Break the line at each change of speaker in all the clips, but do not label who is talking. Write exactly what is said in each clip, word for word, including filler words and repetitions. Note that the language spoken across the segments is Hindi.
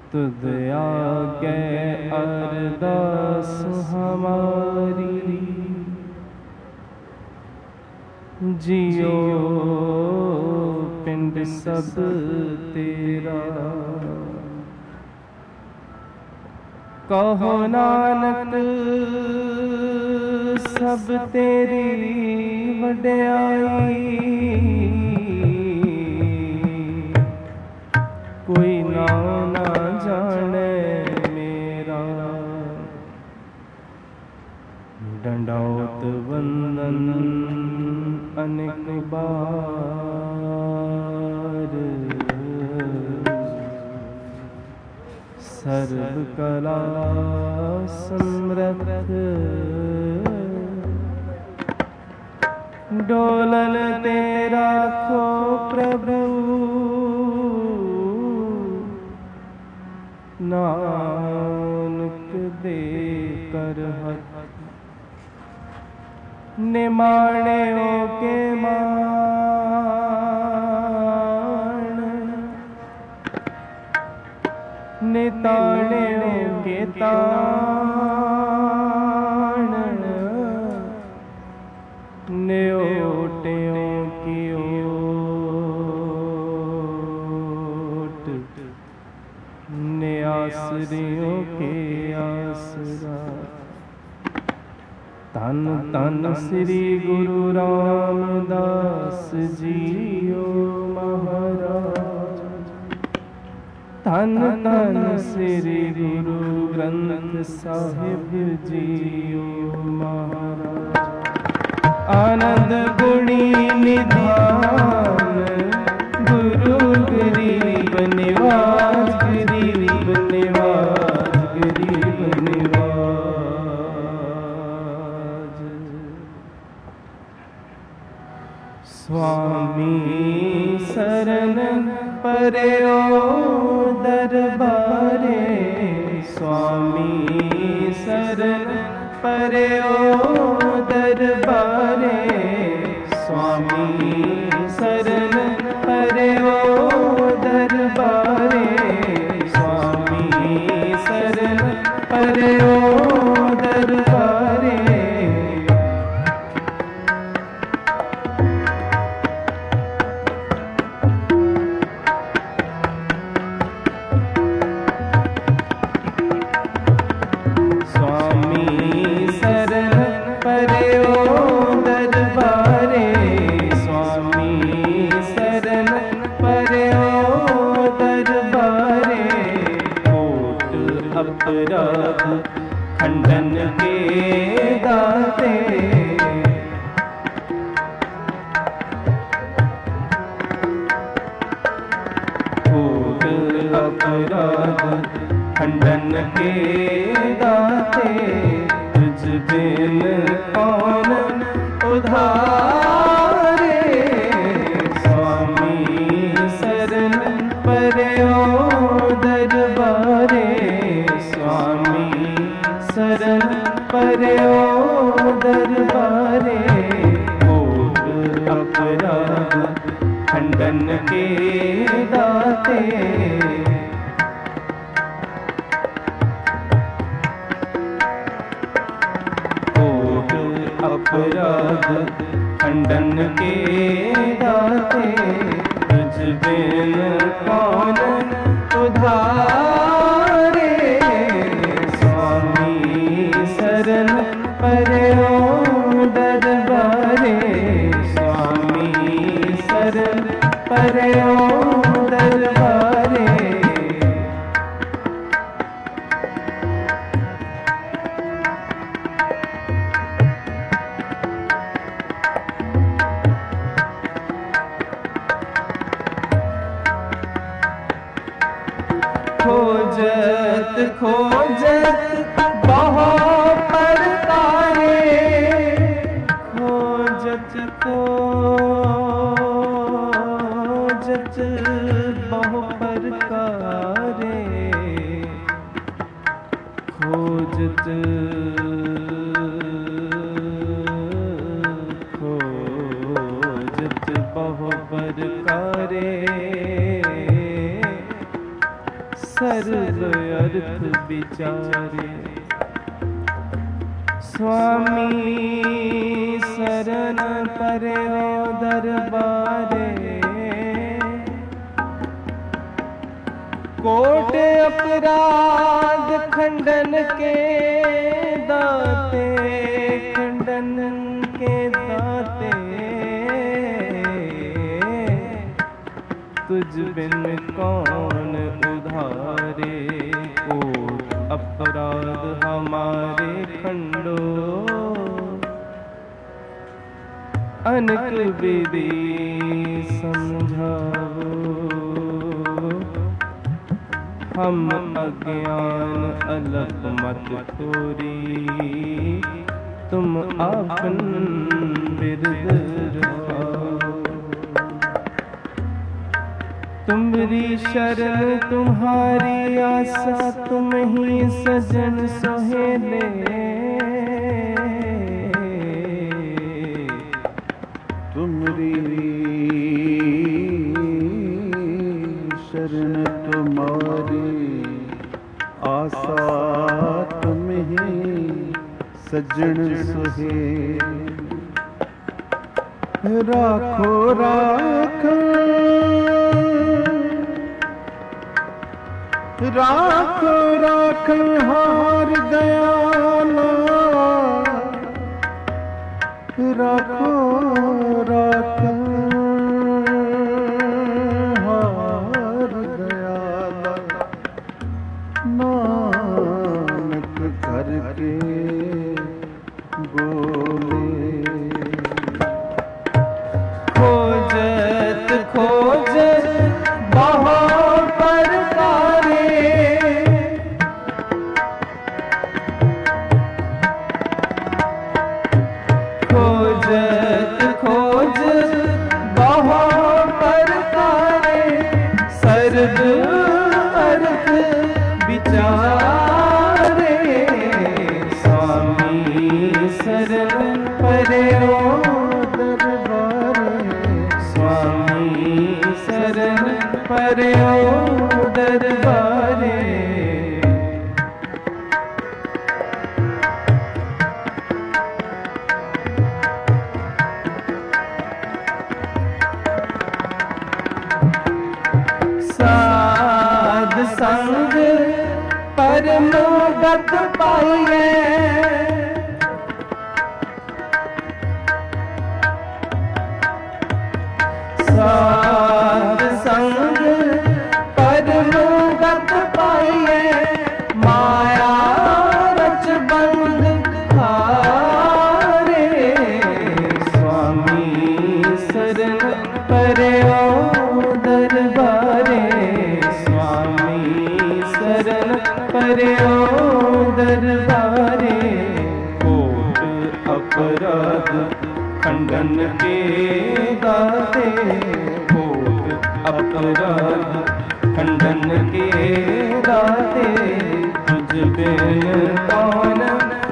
तुद आगे अरदास हमारी, जियो पिंड सब तेरा। कहो नानक सब तेरी वड्याई, कोई नाम ना जाने मेरा। दंडौत वंदन अनेक बार, सर्व कला समर्थ। डोलन तेरा खो प्रभु, नानक दे कर हथ। निमाणे के मान, निताणे के ताण। न्योट्यों की ओट, न्यासरियों के आसरा। तन तन श्री गुरु रामदास जीओ महाराज। तन तन श्री गुरु ग्रंथ साहिब जीओ महाराज। आनंद गुणी निधान, गुरु गरीब निवाज, गरीब निवाज, गरीब निवाज। स्वामी शरण पर्यो दरबारे, स्वामी शरण पर्यो दरबारे। स्वामी शरण पर्यो दरबारे, स्वामी शरण पर्यो दरबारे। अपराध खंडन के दाते, कोट अपराध खंडन के दाते। तुझ बिन कौन उधारे, स्वामी शरण पर्यो दरबारे। स्वामी शरण पर्यो दरबारे। कोट अपराध खंडन के दाते, कोट अपराध खंडन के दाते। तुझ बिन कौन उधारे, स्वामी शरण पर्यो दरबारे। स्वामी शरण पर्यो दरबारे। खोजत खोजत बहु परकारे, खोजत खोजत बहु परकारे। खोजत खोजत बहु परकारे। सर्व अर्थ विचारे। स्वामी शरण पर्यो दरबारे, कोट अपराध खंडन के दाते, खंडन के दाते। तुझ बिन कौन उधारे, कोट अपराध हमारे खंडो। अनक विधि समझाओ, हम अज्ञान अलग मत तोरी। तुम आपन बिरद रखाओ। तुम्हारी शरण तुम्हारी आशा, तुम ही सजन सोहेले।
तुम्हारी शरण तुम्हारी आशा, तुम ही सजन सोहेले। राखो राख राखो राख हार दयाला। राखो राख हार दयाला। नानक करके बोले।
खोजत खोजत बहु प्रकारे, खोजत खोजत बहु प्रकारे। सर्व अर्थ विचारे, स्वामी शरण पर्यो शरण पर्यो दरबारे। साध संग परम गत पाइए, साध संग परम गत पाइए। माया रच बंध हारे, स्वामी शरण पर्यो दरबारे। स्वामी शरण पर्यो दरबारे। कोट अपराध खंडन के दाते, कोट अपराध खंडन के दाते। तुझ बिन कौन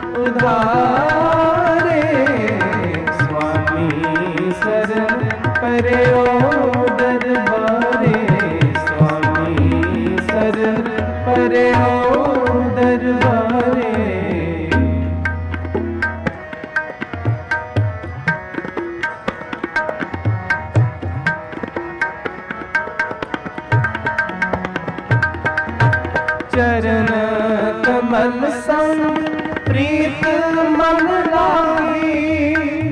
उधारे, स्वामी शरण पर्यो दरबारे। स्वामी शरण पर्यो दरबारे। चरण कमल संग प्रीत मन लागी।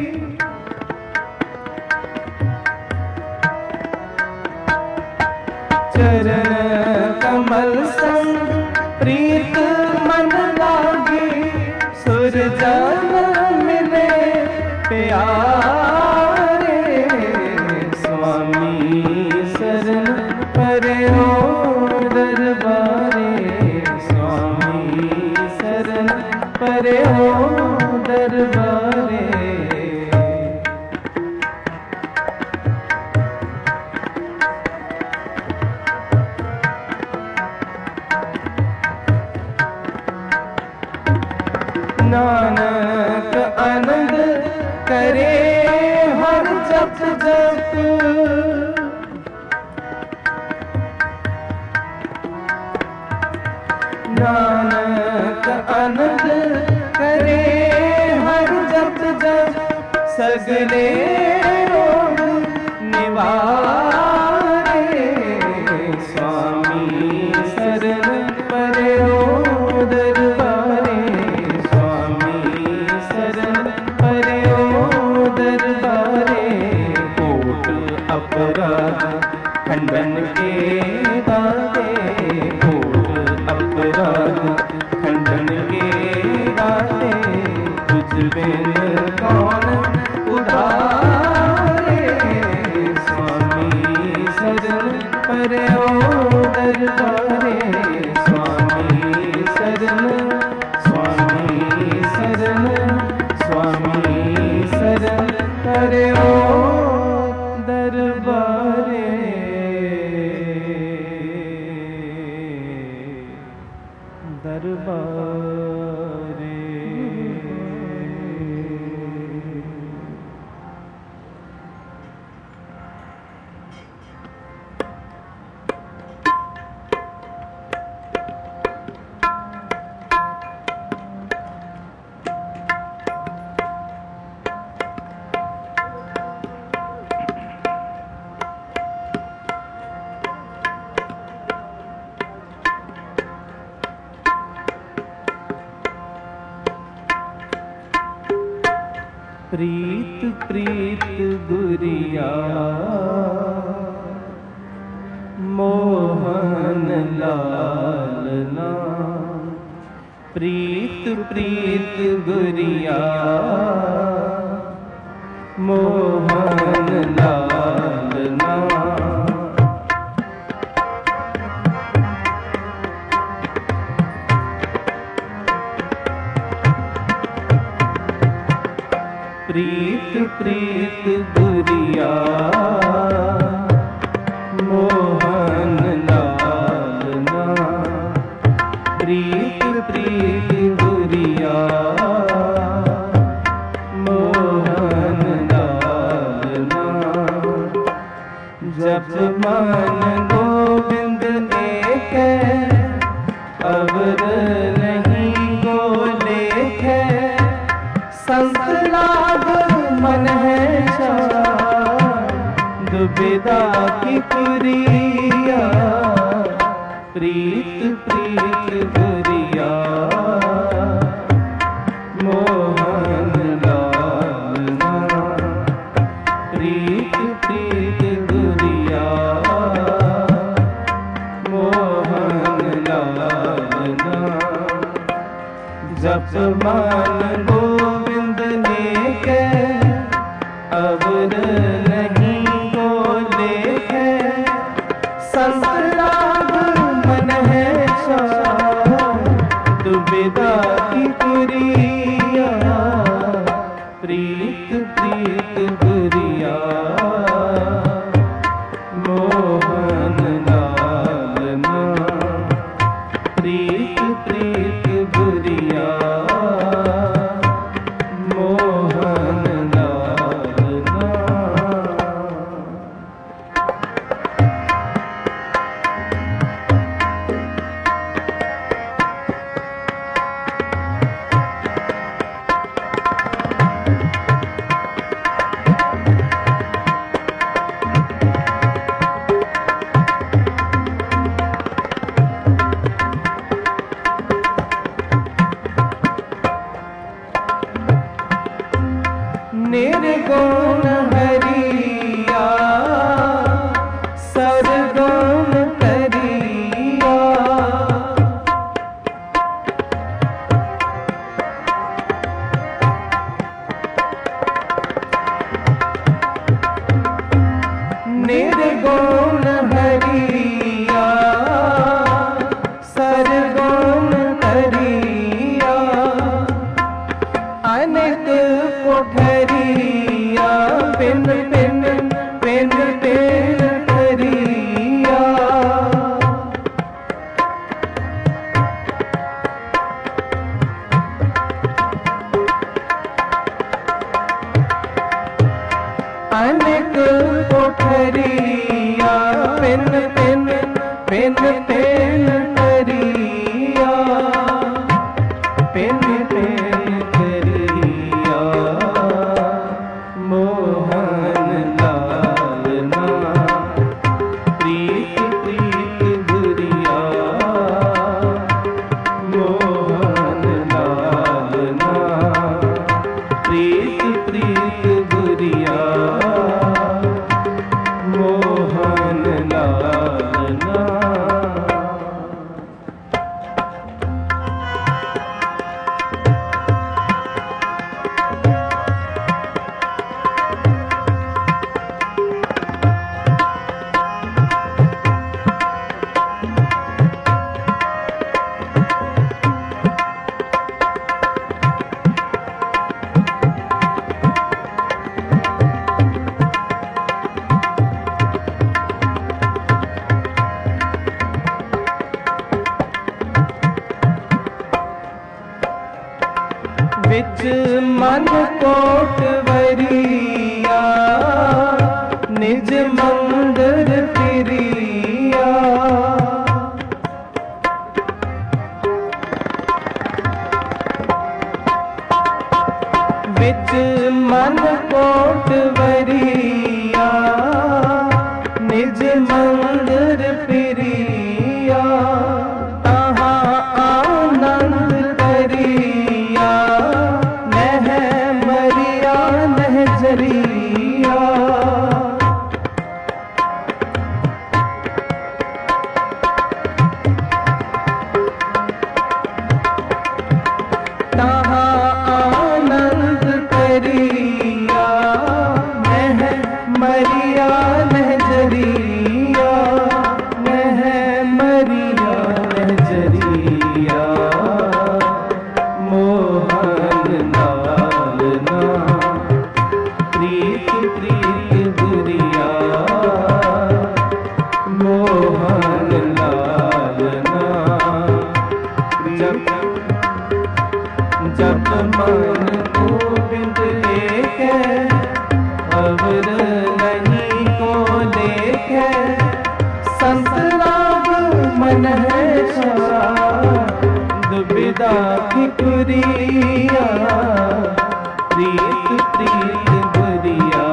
चरण कमल संग प्रीत मन लागी। सुर जन मिले प्यारे, स्वामी शरण पर्यो दरबारे। स्वामी शरण पर्यो दरबारे। नानक आनंद करे हर जप जप। नानक आनंद करे हर जप जप सगले रोग निवारे। स्वामी शरण पर्यो दरबारे, स्वामी शरण पर्यो दरबारे। कोट अपराध खंडन के दाते, कोट अपराध खंडन के दाते। तुझ बिन कौन उधारे। स्वामी शरण पर्यो दरबारे, स्वामी शरण, स्वामी शरण, स्वामी शरण पर्यो दरबारे। दरबारे प्रीत प्रीत गुरिया मोहन लालना। प्रीत प्रीत गुरिया मोहन लालना। प्रीत प्रीत गुरिया मोहन लालना। प्रीत प्रीत गुरिया मोहन लालना। जप मन गोविंद एक है, अवर नहीं गोलेख है। संत लाग मन है शार, दुविधा की पुरिया। प्रीत प्रीत गुरिया मोहन लालना। प्रीत प्रीत गुरिया मोहन लालना। जप मान गोविंद एक अवर नहीं गोलेख है। संत लाग मन है शार, दुविधा की पुरिया। प्रीत प्रीत गुरिया मोहन लालना। प्रीत प्रीत गुरिया मोहन लालना। निर्गुण हरिया सरगुण करिया। निर्गुण हरिया सरगुण करिया। अनेक कोठरिया पिन पिन पिन पिन करिया। अनेक कोठरिया पिन पिन पिन पिन करिया। मन कोटवरिया निज मंदिर फिरिया। विच मन कोटवरिया निज मंदिर फिरिया। तहाँ आनंद करिया नह मरिया नह जरिया। तहाँ आनंद करिया नह मरिया नह जरिया। नह मरिया नह जरिया। मोहन लाल ना प्रीत प्रीत गुरिया। मोहन लाल ना जब जब मन गोविंद लेके अवर नहीं को लेके। संत राग मन है दुविधा फिकुरिया। प्रीत प्रीत बुरिया।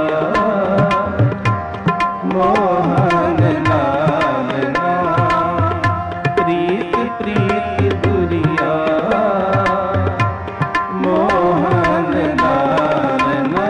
मोहन लाल ना प्रीत प्रीत बुरिया। मोहन लाल ना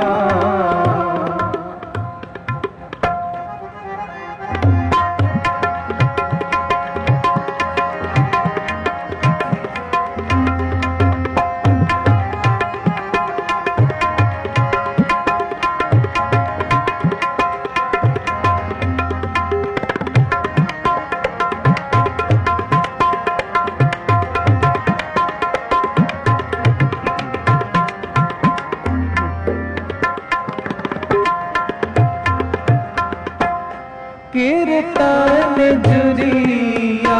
कीर्तन जुरिया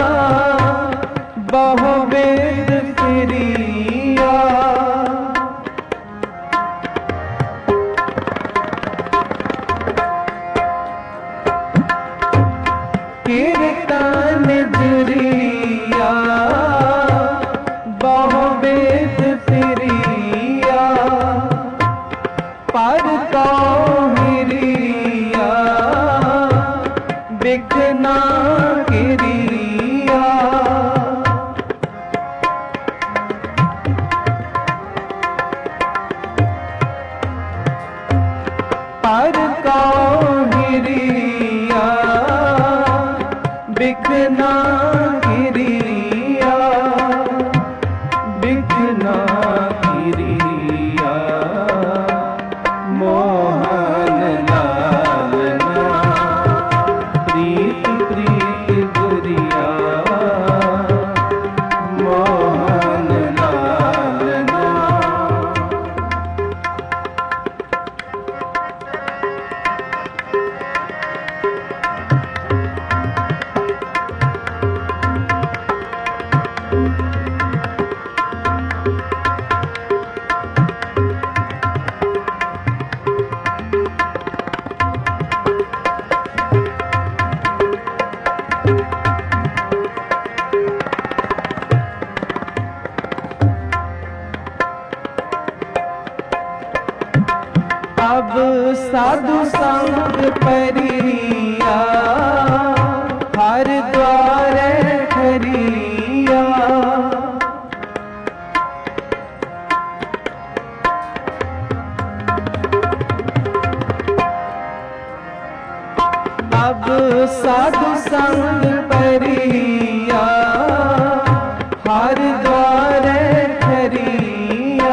बहु वेद फिरिया। कीर्तन जुरिया बहु वेद फिरिया। पर हिरिया बिघना गिरिया। पर हिरिया बिघना गिरिया। बिघना गिरिया। मोहन लाल ना प्रीत प्रीत गुरिया। मोहन लाल ना अब साधु संग परिया हर द्वारे ठरिया। अब साधु संग परिया हर द्वारे ठरिया।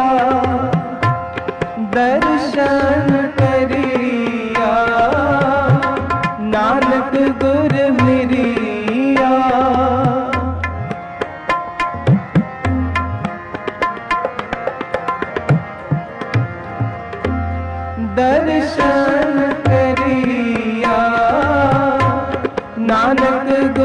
दर्शन करिया नानक गुर मिरिया। दर्शन करिया नानक गुर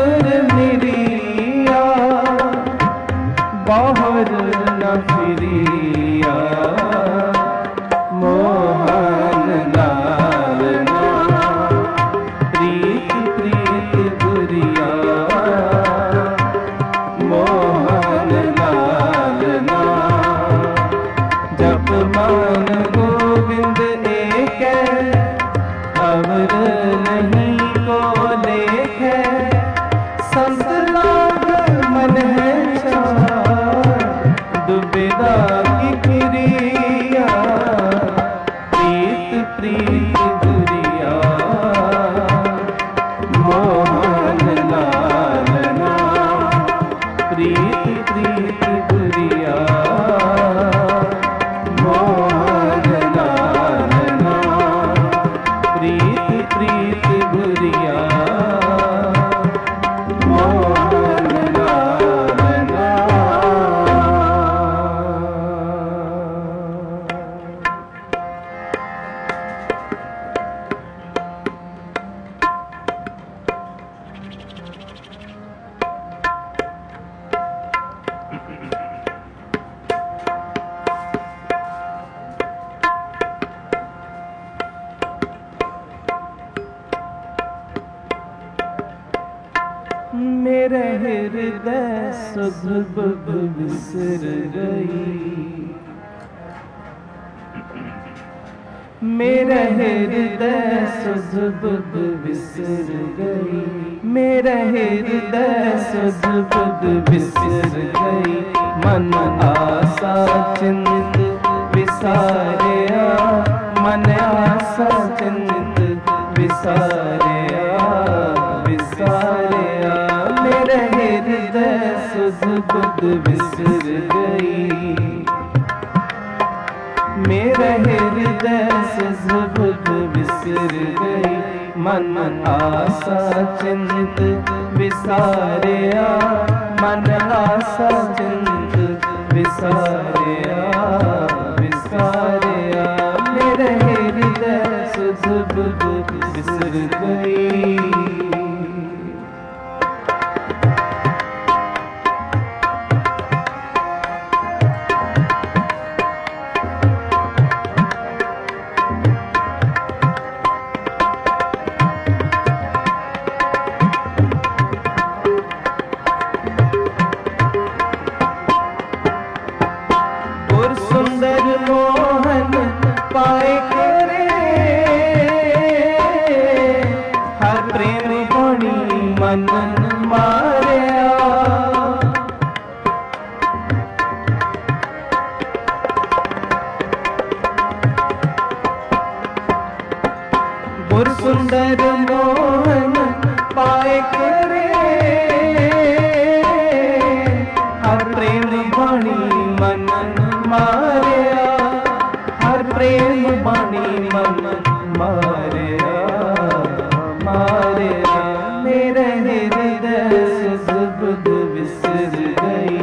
मेरे हृदय सुध बुध बिसर गई, मेरे हृदय सुध बुध बिसर गई, मेरे हृदय सुध बुध बिसर गई। मन आशा चिंत विसारिया, मन आशा चिंत विसारिया विसारिया। मेरे हृदय सुध बुध बिसर गई, मेरे हृदय सुध बुध बिसर गई। मन आशा चिंत विसारिया, मन आशा चिंत विसारिया विसारिया। मेरे हृदय सुध बुध बिसर गई। सुंदर मोहन पाए करे, हर प्रेम बणी मन मारिया। गुर सुंदर मोहन पाए करे, हर प्रेम बणी मन मारिया, हर प्रेम बाणी मन मारिया मारिया। मेरे हृदय सुध बुध बिसर गई,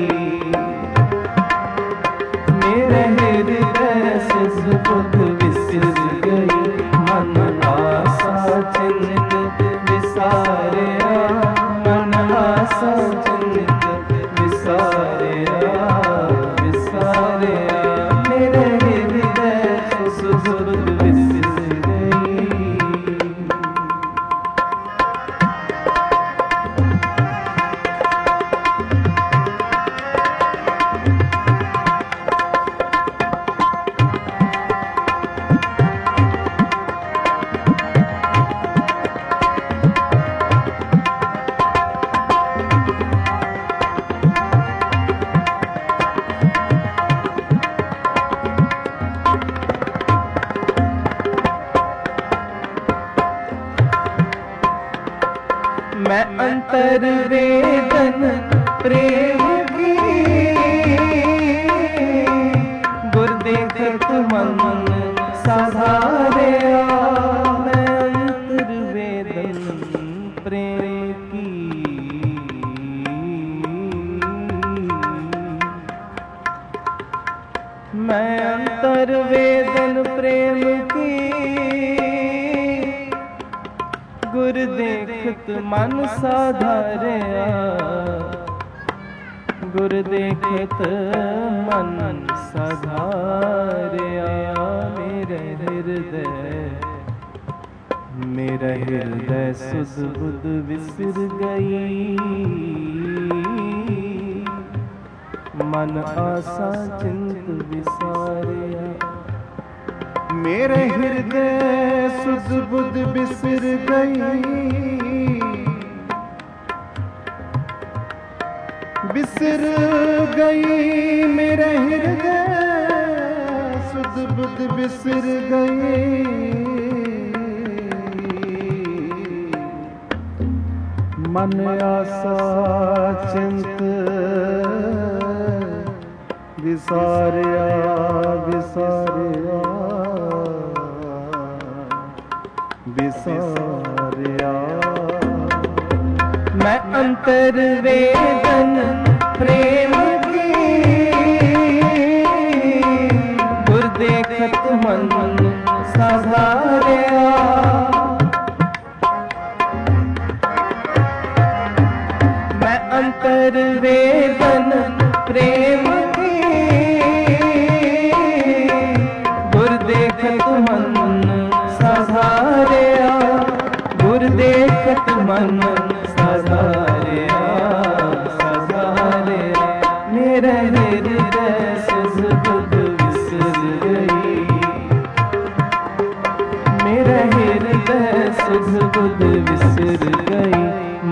मेरे हृदय सुध बुध बिसर गई। मन आशा चिंत विसारिया, मन आशा चिंत विसारिया विसारिया। मेरे हृदय सुध बुध बिसर गई। मैं अंतर वेदन प्रेम की, गुर देखत मन साधारिया। मैं अंतर वेदन प्रेम की, मैं अंतर वेदन प्रेम की, गुर देखत मन साधारिया। गुर देखत मन साधारिया। मेरे हृदय मेरा हृदय सुध बुध बिसर गई, मन आशा चिंत विसारिया।
मेरे हृदय सुध बुध बिसर गई, बिसर गई। मेरे हृदय सुध बुध बिसर गई। मन आशा चिंत विसारिया विसारिया विसारिया।
मैं अंतर वेदन प्रेम की, गुर देखत मन साधारिया। मैं अंतर वेदन प्रेम की, गुर देखत मन साधारिया। गुर देखत मन साधारिया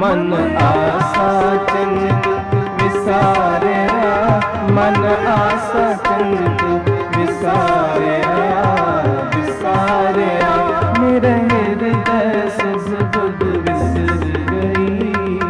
मन आसा चिंत विसारिया, मन आसा चिंत विसारिया, विसारिया मेरे हृदय से बुध विसर गई।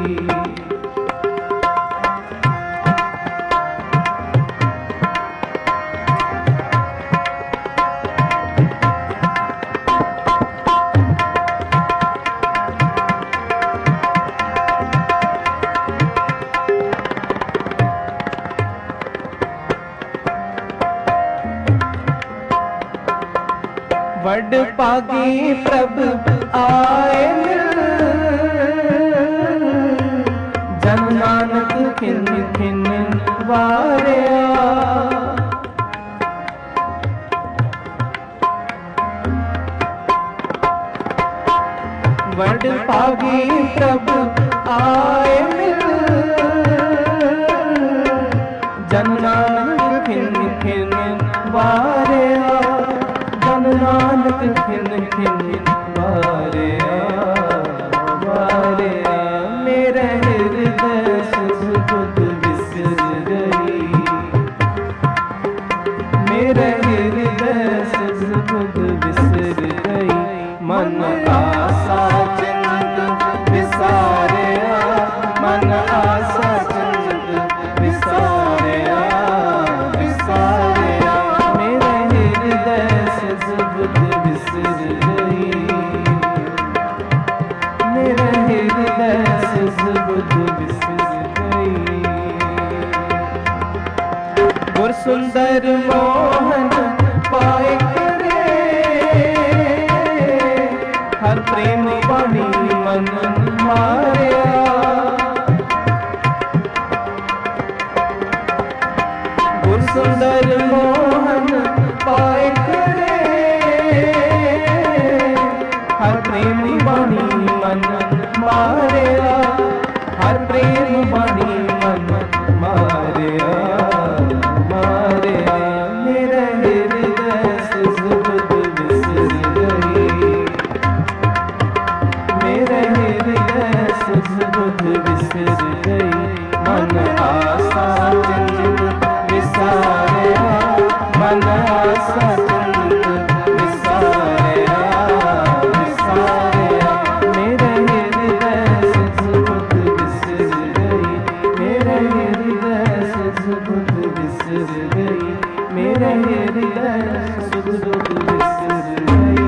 वड पागी प्रभु आए मिल, जन नानक खिन खिन वारिया। वड पागी प्रभु आए मिल, जन नानक खिन खिन वारिया, जन नानक खिन खिन वारिया, वारिया मेरे हृदय से बुध विसर गई, मेरे हृदय से बुध विसर गई। मन आसा चिंत विसारिया, मन आसा चिंत विसारिया, विसारिया मेरे हृदय से बुध विसर गई, मेरे हृदय से बुध विसर गई। गुर सुंदर मोहन पाए करे, हर प्रेम वाणी मन मारिया। गुर सुंदर मोहन पाए करे, हर प्रेम वाणी मन मारिया, हर प्रेम वाणी मन मारिया, मारिया मेरे हृदय से बुध विसर गई, मेरे हृदय से बुध विसर गई। मन आसा चिंत विसारिया, मन आसा चिंत विसारिया, विसारिया मेरे हृदय से बुध विसर गई, मेरे हृदय से बुध विसर गई, मेरे हृदय से बुध विसर गई।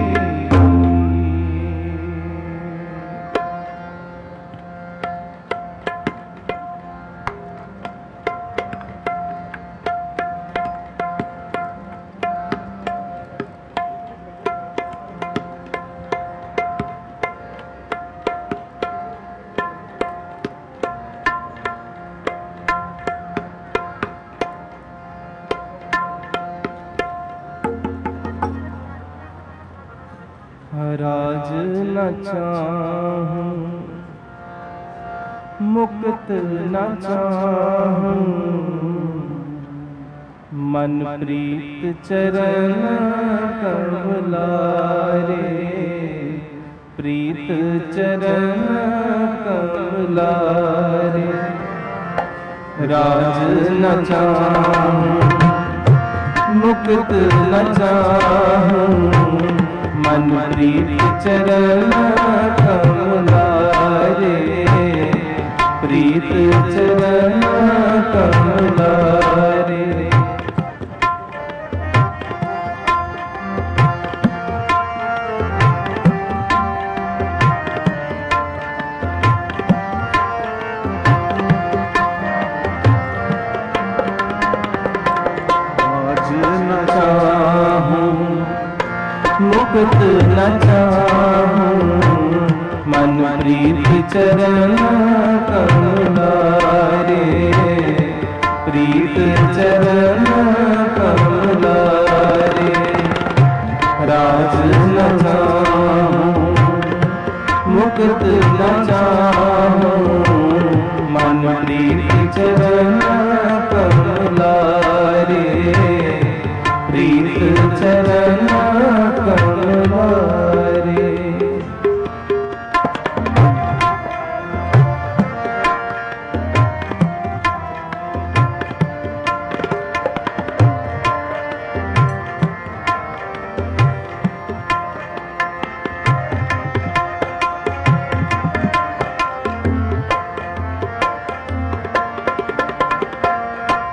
राज न चाहूं मुक्त न चाहूं, मन प्रीत चरण कमलारे, प्रीत चरण कमलारे। राज न चाहूं मुक्त न चाहूं, मन प्रीत चरण कमलारे, प्रीत चरण कमलारे। मुक्त न चाहूं, मन प्रीत चरण कमलारे, प्रीत चरण कमलारे। राज न चाहूं मुक्त न चाहूं, मन प्रीत चरण कमलारे, प्रीत चरण कमलारे।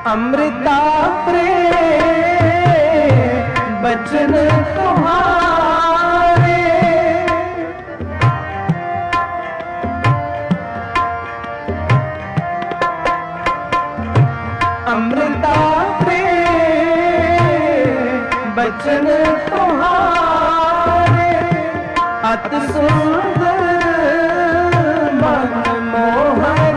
अमृता प्रेम बचन तुम्हारे, अमृता प्रेम बचन तुम्हारे, अति सुंदर मन मोहन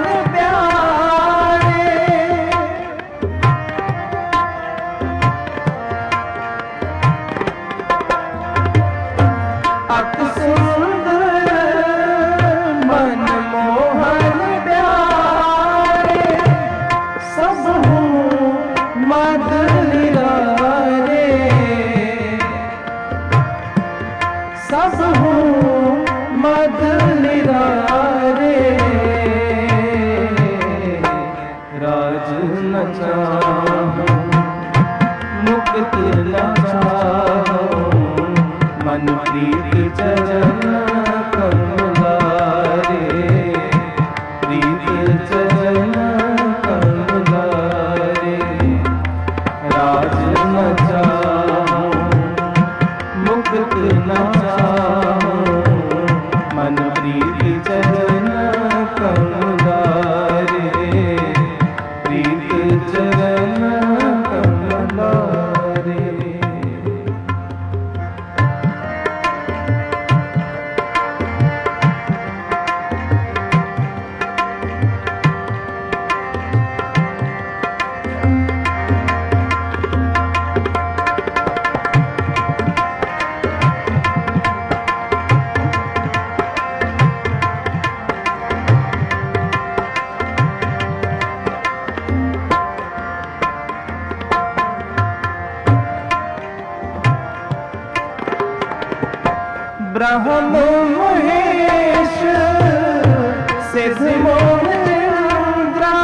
ब्रह्म महेश सिद्ध मोहिंद्रा,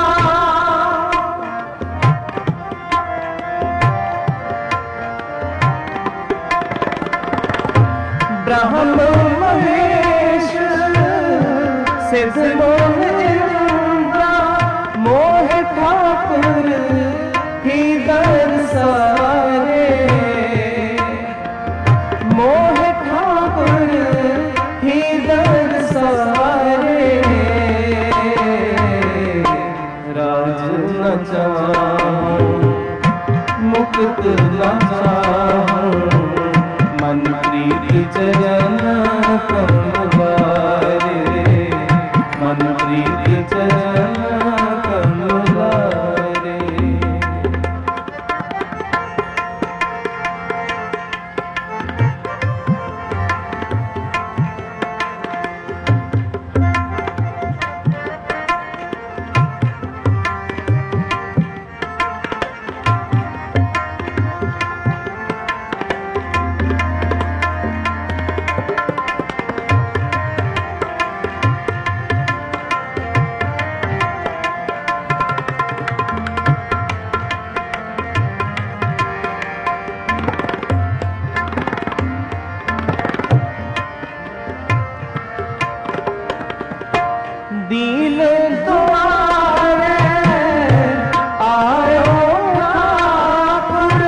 ब्रह्म महेश सिद्ध मोहिंद्रा, मोह ठाकुर ही दरसारे, मोह ठाकुर ही दरसारे, राज न चाहूं मुक्त न चाहूं, मन प्रीति चरण कमलारे, मन प्रीति चरण कमलारे। दीन तुम्हारे आयो ठाकुर,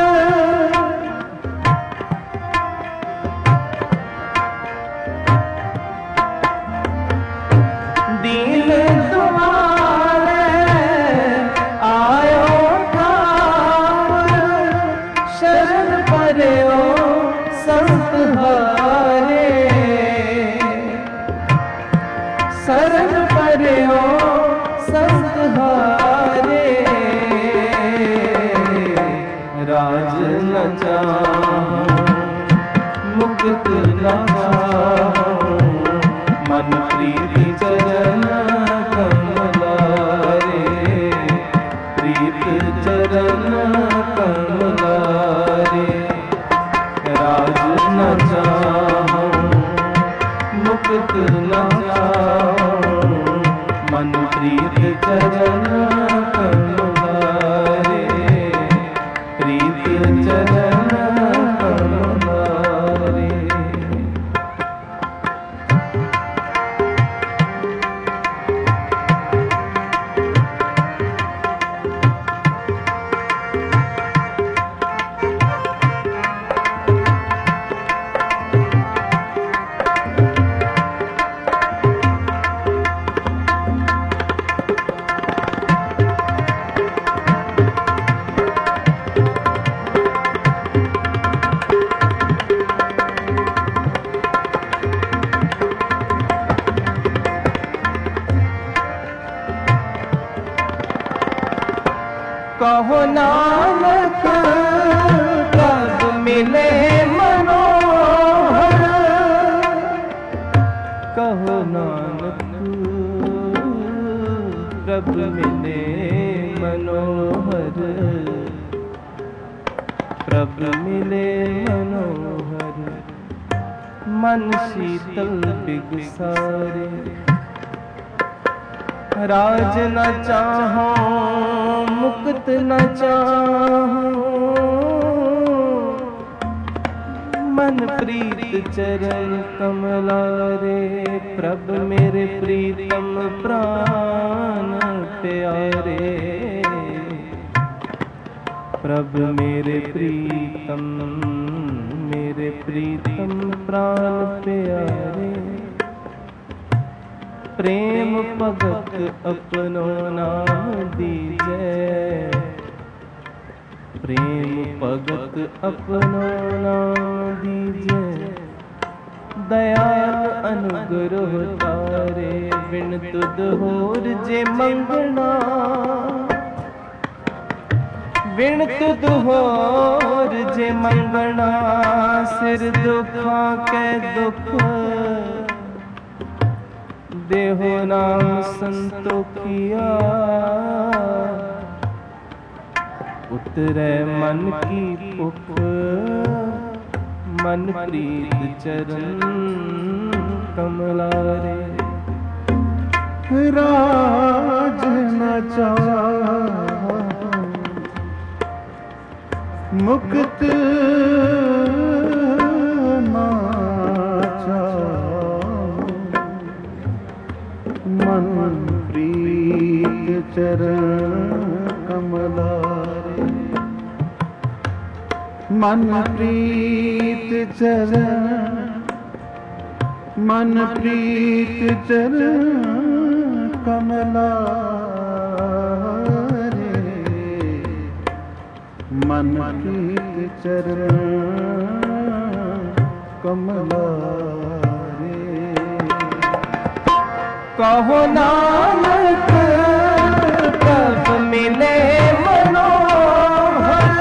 दीन तुम्हारे आयो ठाकुर, शरण पर्यो संत हारे, शरण पर्यो संत हारे, राज न चाहूं मुक्त न चाहूं, मन प्रीति चरण कमलारे, प्रीत चरण कमलारे, राज न चाहूं मुक्त न चाहूं, मन प्रीत चरण कमलारे, प्रीत चरण कमलारे। कहो नानक कब मिले मनोहर, कहो नानक कब मिले मनोहर, प्रभ मिले मनोहर। मन शीतल बिगसारे, राज न चाहो मुक्त न चाहो, मन प्रीत चरण कमलारे। प्रभ मेरे प्रीतम प्राण प्यारे, प्रभ मेरे प्रीतम मेरे प्रीतम प्राण प्यारे। प्रेम भगत अपनो नाम दीजै, प्रेम भगत अपनो नाम दीजै। दयाल अनुग्रह तारे, बिन तुद होर जे मंगना, बिन तुद होर जे मंगना। सिर दुखां कै दुख, देहो नाम संतोखिया। उतरै मन की भुख, मन प्रीत चरण कमलारे।
राज न चाह मुक्त ना चाह, मन प्रीत चरण कमलारे। मन प्रीत चरण, मन प्रीत चरण कमलारे। मन प्रीत चरण कमलारे।
कहो नानक कब मिले मनोहर,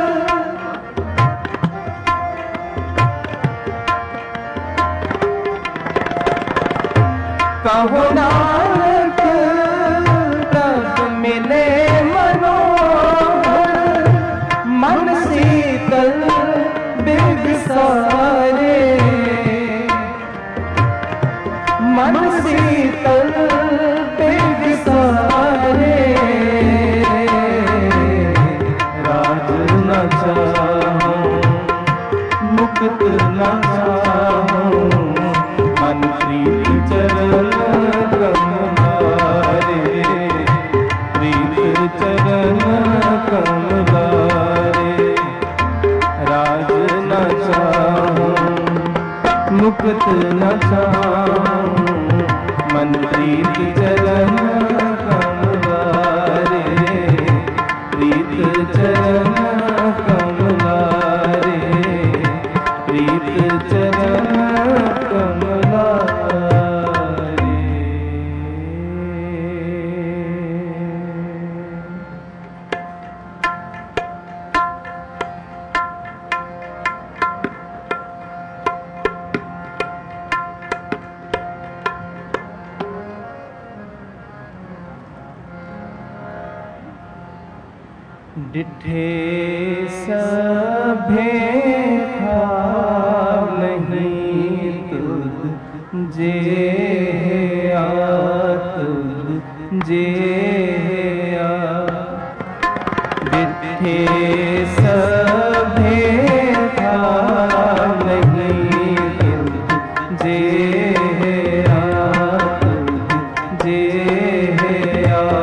कहो नानक कब मिले मनोहर। मन शीतल बिगसारे, मन शीतल बिगसारे। राज न चाहो मुक्त न चाहो, मन प्रीत चरण कमलारे। प्रीत चरण कमलारे। राज न चाहो मुक्त न चाहो, मन प्रीत चरण कमलारे। प्रीत चरण कमलारे, प्रीत चरण कमलारे। डिठे सभे खाव नहीं तुद जे आ, तुद जे आ। डिठे सभे खाव नहीं तुद जे आ, तुद जे आ।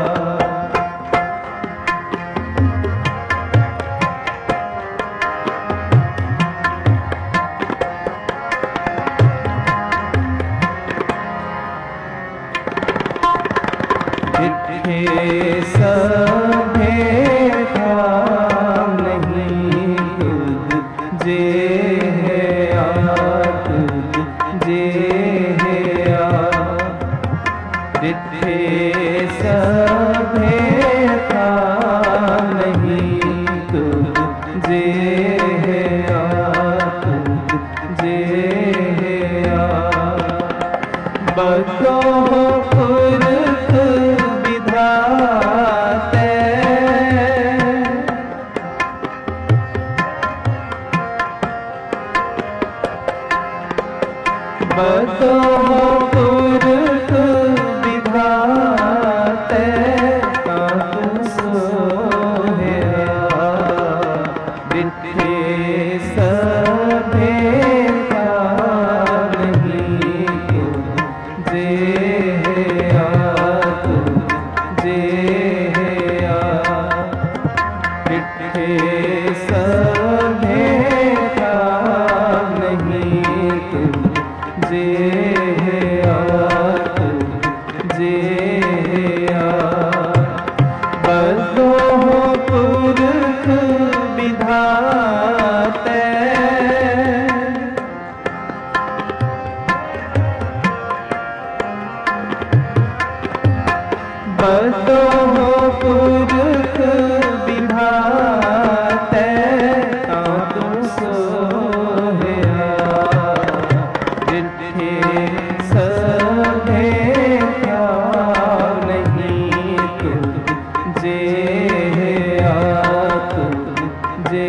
सभे खाव नहीं तुद जे आ, तुद जे आ। डिठे सभे खाव पतो हो पुरख विधाते तू सोहया जिथे सभे क्या नहीं तुझे तुझे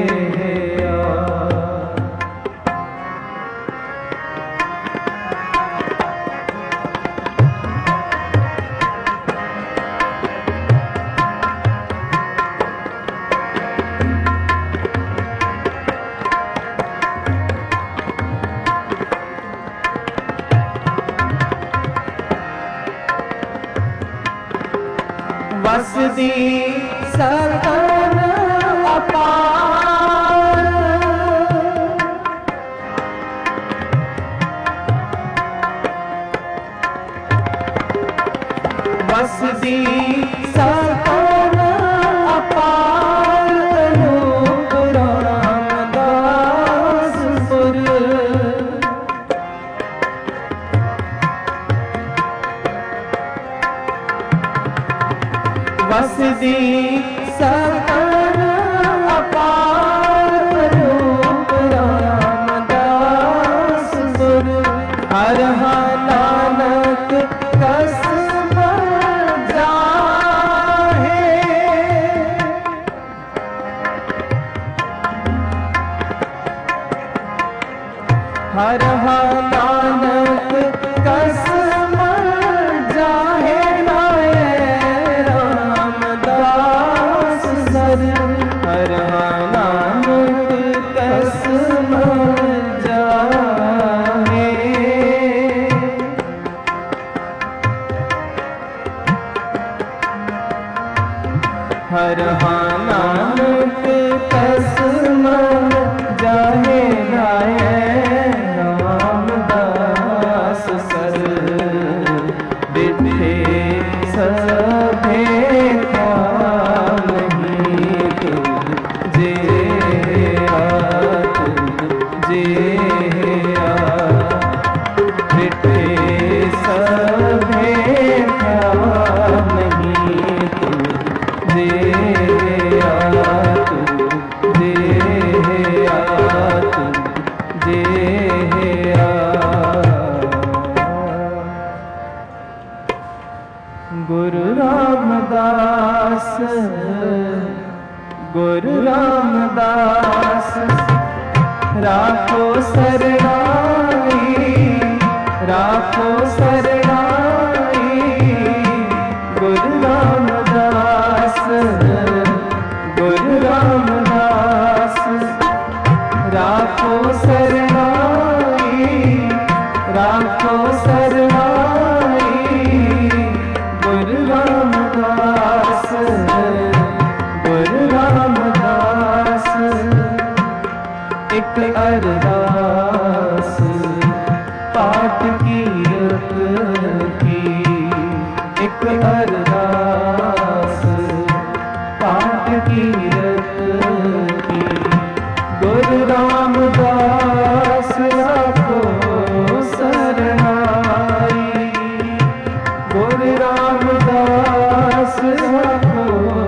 वसदी सकल अपार वसदी सकल अपार अनूप रामदासपुर वसदी सकल अपार रूप रामदासपुर हर नानक कसम जाहे हर नानक कसम जाहे हर नानक कसम जाहे हर नानक कसम जाहे रामदास सर बिठे सभे गुरु रामदास गुरु रामदास राखो सरनाई राखो सरनाई गुरु रामदास गुरु रामदास राखो सरनाई राखो सरनाई गुरु रामदास गुरु रामदास एक अरदास पाठ कीरत की एक अरदास पाठ कीरत की गुरु रामदास राखो सरनाई गुरु रामदास राखो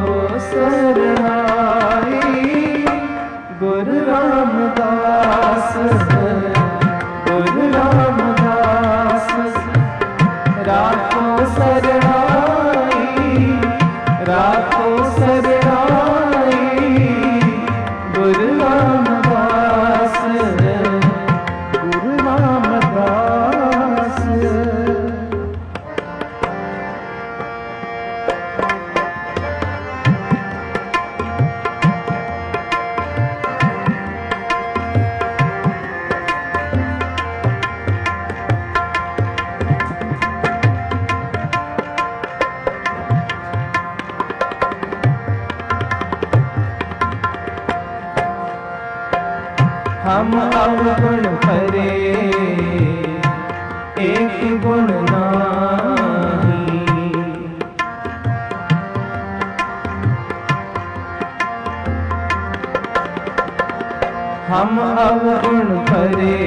सरनाई गुरु रामदास गुरु रामदास राखो सरनाई राखो सरनाई गुरु रामदास गुरु रामदास हम अवगुण भरे एक गुण नाही हम अवगुण भरे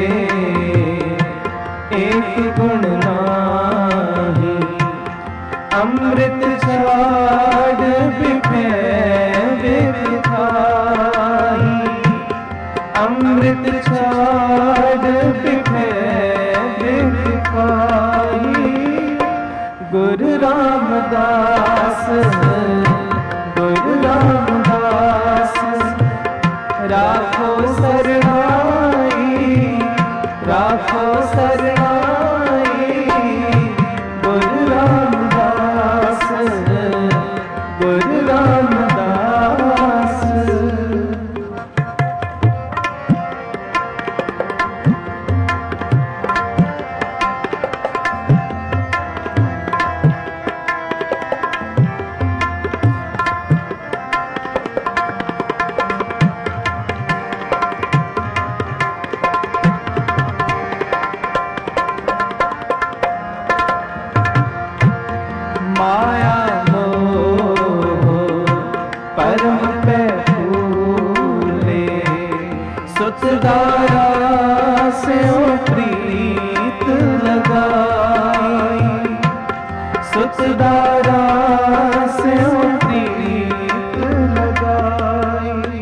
एक गुण नाही अमृत अमृत छाड़ बिठे बिख खाई, अमृत छाड़ बिठे बिख खाई। गुरु रामदास गुरु रामदास राखो सरनाई, राखो सरनाई। गुरु रामदास गुरु रामदास। माया मोह परम पे फूले, सुतदारा से प्रीत लगाई, सुतदारा से प्रीत लगाई।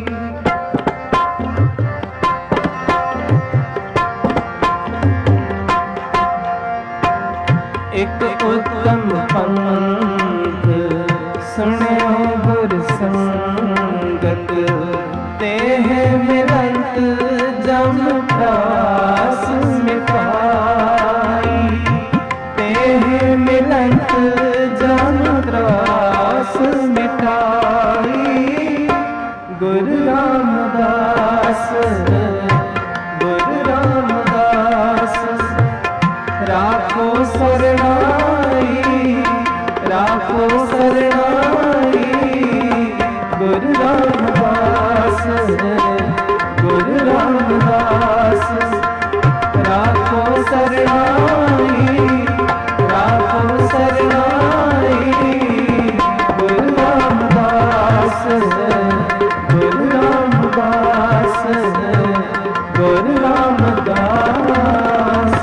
एक उत्तम पंथ सुनो गुर संगत, देह मिलंत जम प्रास मिटाई, देह मिलंत जम प्रास मिटाई। गुरु रामदास गुरु रामदास राखो सरनाई, राखो सरनाई। गुरु रामदास गुरु रामदास राखो सरनाई, राखो सरनाई। गुरु रामदास गुरु रामदास गुरु रामदास।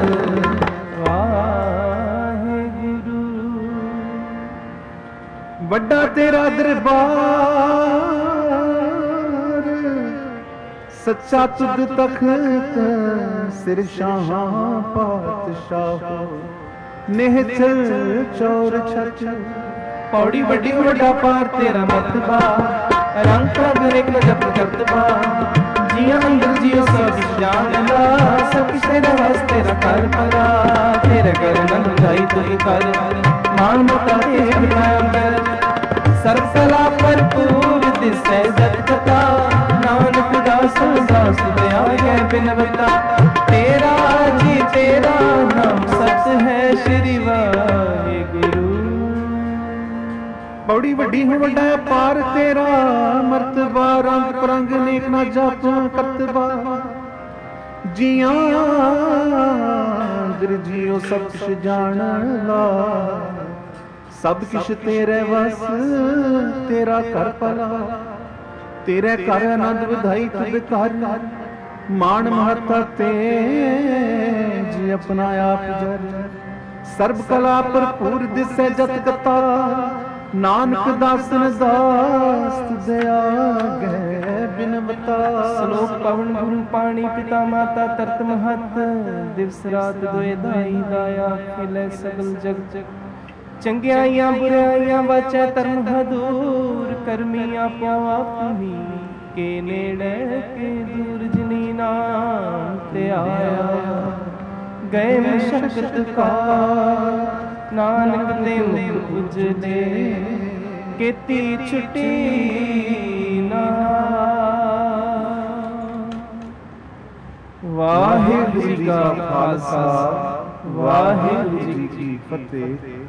वड्डा तेरा दरबार, सच्चा तुद तख्त सिर शाह पातशाह। निहचल चौर छच पौड़ी वड्डी वड्डा पार तेरा मतबा, रंग रंग एक जप करतबा। जिया अंदर जियो सब जानला, सब किश तेरा वास तेरा कर परा। तेरे कर न जाई तुझ कर, मान मता तेरे अंदर। सर्व कला भरपूर दिसै जत कथा, नानक दास दास दया है बिनवता। तेरा जी तेरा नाम सत है श्री वाहिगुरु। बड़ी वड्डी हो वड्डा पार तेरा मर्तबा, रंग परंग नेक ना जाप करतबा। जिया अंदर जियो सब कुछ जान ला, सब किश तेरे वस तेरा कर भला। तेरे कर आनंद विधाई तुद कर, मान महता तेज अपना आप जर। सर्ब कला भरपूर दिसै जत कथा, नानक दासन दास दया गै बिनवता। श्लोक पवन गुरु पाणी पिता माता तरत महत, दिवस रात दोए दाई दाया खिलै सगल जग जग। चंगियाइयां बुराइयां बचै धर्म हदूर, करमी आपो आपनी के नेड़े के दूर। जिनी नाम ते आया गए मशक्कत का, नानक दे मुख उजले केती छुट्टी ना। वाहिगुरू जी का खालसा, वाहिगुरू जी की फतेह।